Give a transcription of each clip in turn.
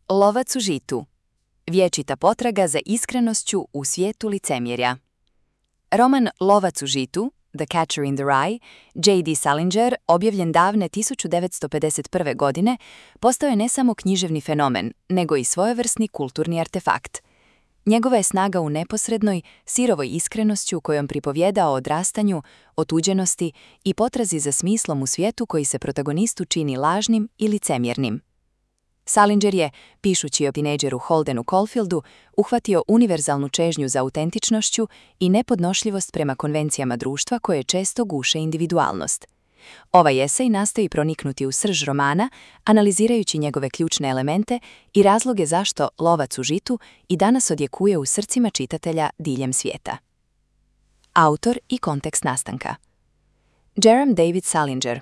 Lovac u žitu. Vječita potraga za iskrenošću u svijetu licemjerja. Roman Lovac u žitu, The Catcher in the Rye, J.D. Salinger, objavljen davne 1951. godine, postao je ne samo književni fenomen, nego i svojevrsni kulturni artefakt. Njegova je snaga u neposrednoj, sirovoj iskrenosti kojom pripovijeda o odrastanju, otuđenosti i potrazi za smislom u svijetu koji se protagonistu čini lažnim i licemjernim. Salinger je, pišući o tinejdžeru Holdenu Caulfieldu, uhvatio univerzalnu čežnju za autentičnošću i nepodnošljivost prema konvencijama društva koje često guše individualnost. Ovaj esej nastoji proniknuti u srž romana, analizirajući njegove ključne elemente i razloge zašto Lovac u žitu i danas odjekuje u srcima čitatelja diljem svijeta. Autor i kontekst nastanka. Jerome David Salinger,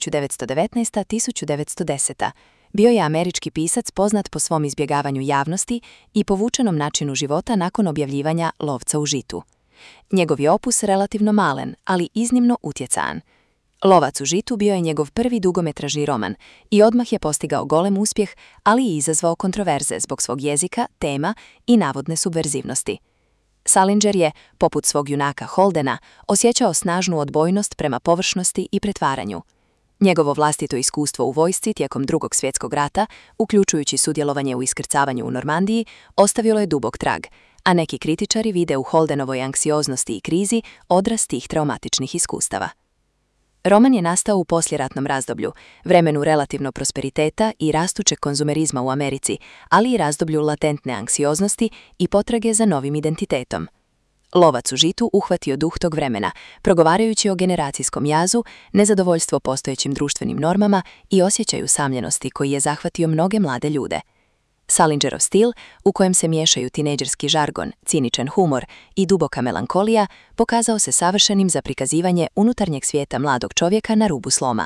1919-1910. Bio je američki pisac poznat po svom izbjegavanju javnosti i povučenom načinu života nakon objavljivanja Lovca u žitu. Njegov je opus relativno malen, ali iznimno utjecajan. Lovac u žitu bio je njegov prvi dugometražni roman i odmah je postigao golem uspjeh, ali i izazvao kontroverze zbog svog jezika, tema i navodne subverzivnosti. Salinger je, poput svog junaka Holdena, osjećao snažnu odbojnost prema površnosti i pretvaranju. Njegovo vlastito iskustvo u vojsci tijekom Drugog svjetskog rata, uključujući sudjelovanje u iskrcavanju u Normandiji, ostavilo je dubok trag, a neki kritičari vide u Holdenovoj anksioznosti i krizi odraz tih traumatičnih iskustava. Roman je nastao u poslijeratnom razdoblju, vremenu relativno prosperiteta i rastućeg konzumerizma u Americi, ali i razdoblju latentne anksioznosti i potrage za novim identitetom. Lovac u žitu uhvatio duh tog vremena, progovarajući o generacijskom jazu, nezadovoljstvo postojećim društvenim normama i osjećaju usamljenosti koji je zahvatio mnoge mlade ljude. Salingerov stil, u kojem se miješaju tinejdžerski žargon, ciničan humor i duboka melankolija, pokazao se savršenim za prikazivanje unutarnjeg svijeta mladog čovjeka na rubu sloma.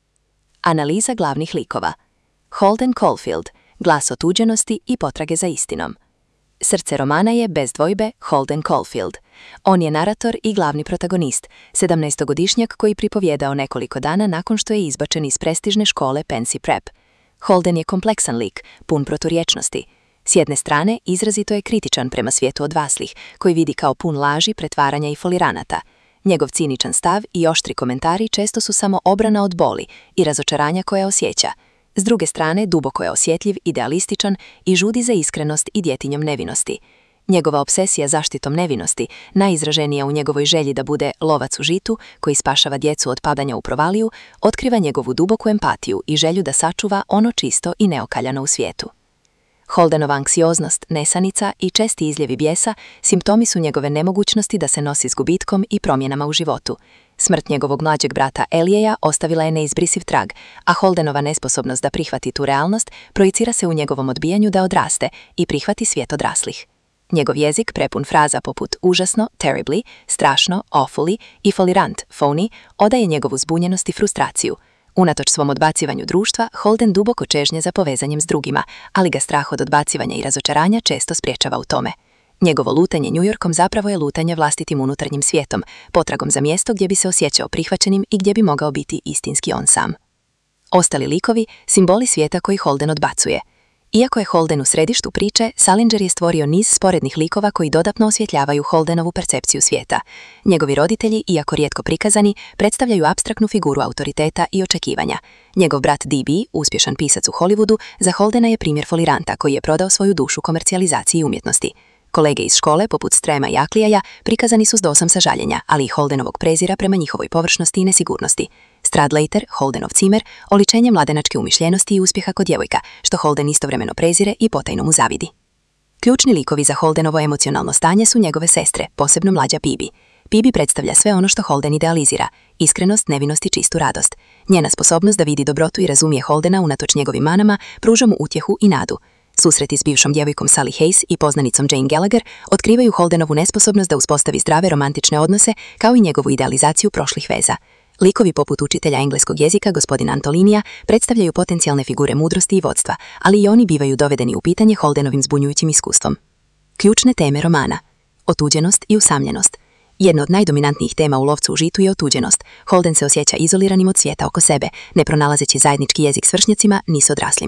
Analiza glavnih likova. Holden Caulfield, glas otuđenosti i potrage za istinom. Srce romana je, bez dvojbe, Holden Caulfield. On je narator i glavni protagonist, 17-godišnjak koji pripovijeda o nekoliko dana nakon što je izbačen iz prestižne škole Pensy Prep. Holden je kompleksan lik, pun proturječnosti. S jedne strane, izrazito je kritičan prema svijetu odraslih, koji vidi kao pun laži, pretvaranja i foliranata. Njegov ciničan stav i oštri komentari često su samo obrana od boli i razočaranja koje osjeća. S druge strane, duboko je osjetljiv, idealističan i žudi za iskrenost i djetinjom nevinosti. Njegova obsesija zaštitom nevinosti, najizraženija u njegovoj želji da bude lovac u žitu, koji spašava djecu od padanja u provaliju, otkriva njegovu duboku empatiju i želju da sačuva ono čisto i neokaljano u svijetu. Holdenova anksioznost, nesanica i česti izljevi bijesa simptomi su njegove nemogućnosti da se nosi s gubitkom i promjenama u životu. Smrt njegovog mlađeg brata Elijeja ostavila je neizbrisiv trag, a Holdenova nesposobnost da prihvati tu realnost projicira se u njegovom odbijanju da odraste i prihvati svijet odraslih. Njegov jezik, prepun fraza poput užasno, terribly, strašno, awfully i folirant, phony, odaje njegovu zbunjenost i frustraciju. Unatoč svom odbacivanju društva, Holden duboko čežnje za povezanjem s drugima, ali ga strah od odbacivanja i razočaranja često spriječava u tome. Njegovo lutanje New Yorkom zapravo je lutanje vlastitim unutarnjim svijetom, potragom za mjesto gdje bi se osjećao prihvaćenim i gdje bi mogao biti istinski on sam. Ostali likovi, simboli svijeta koji Holden odbacuje. Iako je Holden u središtu priče, Salinger je stvorio niz sporednih likova koji dodatno osvjetljavaju Holdenovu percepciju svijeta. Njegovi roditelji, iako rijetko prikazani, predstavljaju apstraktnu figuru autoriteta i očekivanja. Njegov brat D.B., uspješan pisac u Hollywoodu, za Holdena je primjer foliranta koji je prodao svoju dušu komercijalizaciji umjetnosti. Kolege iz škole, poput Strema i Aklijaja, prikazani su s dosom sažaljenja, ali i Holdenovog prezira prema njihovoj površnosti i nesigurnosti. Stradlater, Holdenov cimer, oličenje mladenačke umišljenosti i uspjeha kod djevojka, što Holden istovremeno prezire i potajno mu zavidi. Ključni likovi za Holdenovo emocionalno stanje su njegove sestre, posebno mlađa Bibi. Bibi predstavlja sve ono što Holden idealizira, iskrenost, nevinost i čistu radost. Njena sposobnost da vidi dobrotu i razumije Holdena unatoč njegovim manama pruža mu utjehu i nadu. Susreti s bivšom djevojkom Sally Hayes i poznanicom Jane Gallagher otkrivaju Holdenovu nesposobnost da uspostavi zdrave romantične odnose kao i njegovu idealizaciju prošlih veza. Likovi poput učitelja engleskog jezika, gospodina Antolinija, predstavljaju potencijalne figure mudrosti i vodstva, ali i oni bivaju dovedeni u pitanje Holdenovim zbunjujućim iskustvom. Ključne teme romana. Otuđenost i usamljenost. Jedna od najdominantnijih tema u Lovcu u žitu je otuđenost. Holden se osjeća izoliranim od svijeta oko sebe, ne pronalazeći zajednički jezik s vršnjacima ni s odraslima.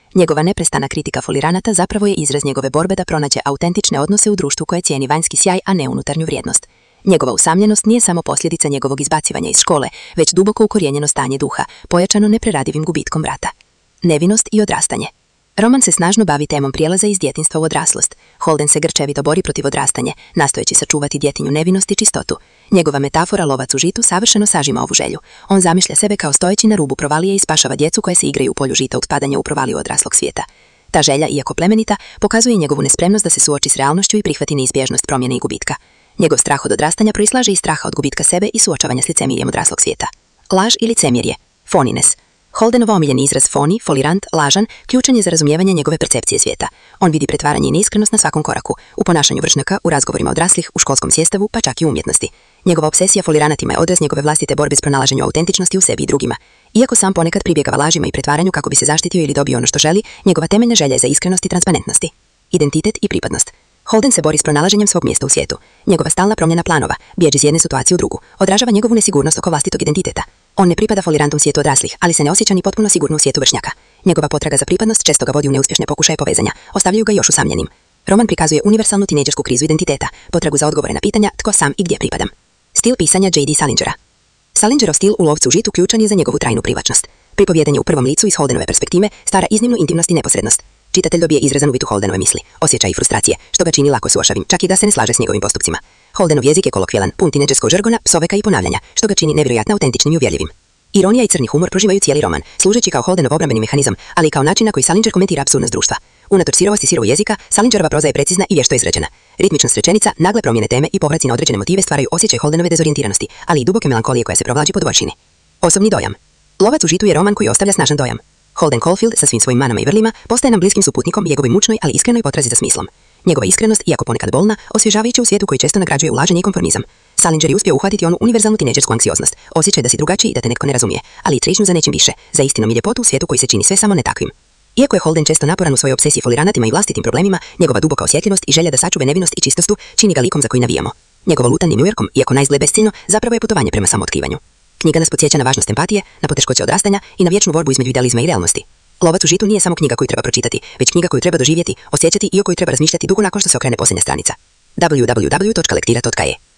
Njegova neprestana kritika foliranata zapravo je izraz njegove borbe da pronađe autentične odnose u društvu koje cijeni vanjski sjaj, a ne unutarnju vrijednost. Njegova usamljenost nije samo posljedica njegovog izbacivanja iz škole, već duboko ukorijenjeno stanje duha, pojačano nepreradivim gubitkom brata. Nevinost i odrastanje. Roman se snažno bavi temom prijelaza iz djetinjstva u odraslost. Holden se grčevito bori protiv odrastanja, nastojeći sačuvati djetinju nevinost i čistotu. Njegova metafora lovac u žitu savršeno sažima ovu želju. On zamišlja sebe kao stojeći na rubu provalije i spašava djecu koje se igraju u polju žita od padanja u provaliju odraslog svijeta. Ta želja, iako plemenita, pokazuje njegovu nespremnost da se suoči s realnošću i prihvati neizbježnost promjene i gubitka. Njegov strah od odrastanja proislaže iz straha od gubitka sebe i suočavanja s licemirjem odraslog svijeta. Laž i licemjerje. Phoniness. Holdenov omiljeni izraz phony, folirant, lažan, ključan je za razumijevanje njegove percepcije svijeta. On vidi pretvaranje i neiskrenost na svakom koraku, u ponašanju vršnjaka, u razgovorima odraslih, u školskom sjestavu, pa čak i u umjetnosti. Njegova obsesija foliranatima je odraz njegove vlastite borbe s pronalaženju autentičnosti u sebi i drugima. Iako sam ponekad pribjegava lažima i pretvaranju kako bi se zaštitio ili dobio ono što želi, njegova temeljna želja je za iskrenost i transparentnosti. Identitet i pripadnost. Holden se bori s pronalaženjem svog mjesta u svijetu. Njegova stalna promjena planova, bjež iz jedne situacije u drugu, odražava njegovu nesigurnost oko vlastitog identiteta. On ne pripada folirantom svijetu odraslih, ali se ne osjeća ni potpuno sigurno u svijetu vršnjaka. Njegova potraga za pripadnost često ga vodi u neuspješne pokušaje povezanja, ostavljaju ga još usamljenim. Roman prikazuje univerzalnu tinejdžersku krizu identiteta, potragu za odgovore na pitanja tko sam i gdje pripadam. Stil pisanja J.D. Salingera. Salingerov stil u Lovcu u žitu ključan je za njegovu trajnu privlačnost. Pripovjedanje u prvom licu iz Holdenove perspektive stvara iznimnu intimnost i neposrednost. Čitatelj dobije izrazan uvid u Holdenove misli, osjećaj i frustracije, što ga čini lako suošavim, čak i da se ne slaže s njegovim postupcima. Holdenov jezik je kolokvijalan, pun tinejdžerskog žargona, psoveka i ponavljanja, što ga čini nevjerojatno autentičnim i uvjerljivim. Ironija i crni humor proživaju cijeli roman, služeći kao Holdenov obrambeni mehanizam, ali i kao način na koji Salinger komentira apsurdnost društva. Unatoč sirovosti sirovog jezika, Salingerova proza je precizna i vješto izrađena. Ritmičnost rečenica, nagle promjene teme i povraci na određene motive stvaraju osjećaj Holdenove dezorijentiranosti, ali i duboke melankolije koja se provlači po površini. Osobni dojam. Lovac u žitu je roman koji ostavlja snažan dojam. Holden Caulfield sa svim svojim manama i vrlima postaje nam bliskim suputnikom njegovoj mučnoj, ali iskrenoj potrazi za smislom. Njegova iskrenost, iako ponekad bolna, osvježavajuća u svijetu koji često nagrađuje ulaženje i konformizam. Salinger je uspio uhvatiti onu univerzalnu tinejdžersku anksioznost, osjećaj da si drugačiji i da te netko ne razumije, ali i trižnju za nečim više, za istinom i ljepotu u svijetu koji se čini sve samo ne takvim. Iako je Holden često naporan u svojoj obsesiji foliranatima i vlastitim problemima, njegova duboka osjetljivost i želja da sačuve nevinost i čistostu čini ga likom za koji navijamo. Njegovo lutanje New Yorkom, iako naizgled besciljno, zapravo je putovanje prema samootkrivanju. Knjiga nas podsjeća na važnost empatije, na poteškoće odrastanja i na vječnu borbu između idealizma i realnosti. Lovac u žitu nije samo knjiga koju treba pročitati, već knjiga koju treba doživjeti, osjećati i o kojoj treba razmišljati dugo nakon što se okrene posljednja stranica. www.lektira.je